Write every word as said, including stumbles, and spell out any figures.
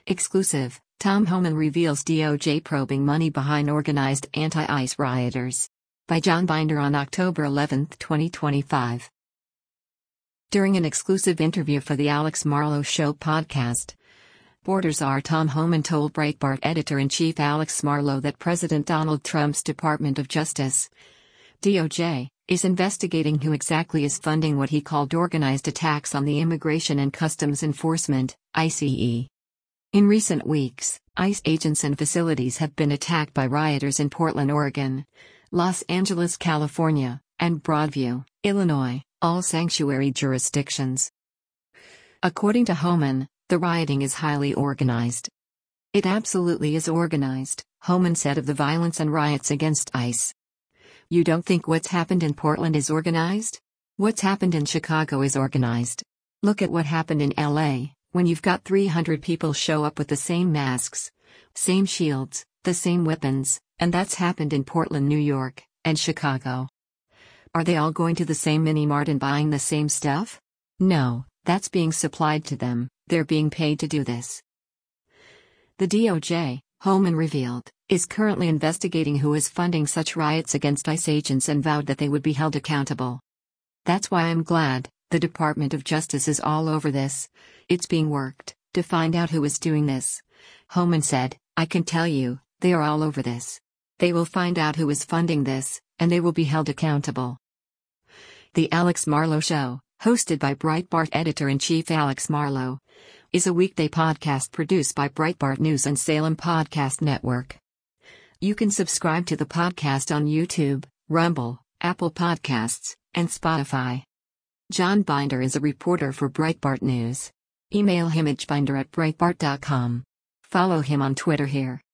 Exclusive, Tom Homan reveals D O J probing money behind organized anti-ICE rioters. By John Binder on October eleventh, twenty twenty-five. During an exclusive interview for the Alex Marlow Show podcast, Border czar Tom Homan told Breitbart editor-in-chief Alex Marlow that President Donald Trump's Department of Justice, D O J, is investigating who exactly is funding what he called organized attacks on the Immigration and Customs Enforcement, ICE. In recent weeks, ICE agents and facilities have been attacked by rioters in Portland, Oregon, Los Angeles, California, and Broadview, Illinois, all sanctuary jurisdictions. According to Homan, the rioting is highly organized. It absolutely is organized, Homan said of the violence and riots against ICE. You don't think what's happened in Portland is organized? What's happened in Chicago is organized. Look at what happened in L A, when you've got three hundred people show up with the same masks, same shields, the same weapons, and that's happened in Portland, New York, and Chicago. Are they all going to the same mini-mart and buying the same stuff? No, that's being supplied to them, they're being paid to do this. The D O J, Homan revealed, is currently investigating who is funding such riots against ICE agents and vowed that they would be held accountable. That's why I'm glad the Department of Justice is all over this. It's being worked to find out who is doing this. Homan said, I can tell you, they are all over this. They will find out who is funding this, and they will be held accountable. The Alex Marlow Show, hosted by Breitbart editor-in-chief Alex Marlow, is a weekday podcast produced by Breitbart News and Salem Podcast Network. You can subscribe to the podcast on YouTube, Rumble, Apple Podcasts, and Spotify. John Binder is a reporter for Breitbart News. Email him at binder at breitbart dot com. Follow him on Twitter here.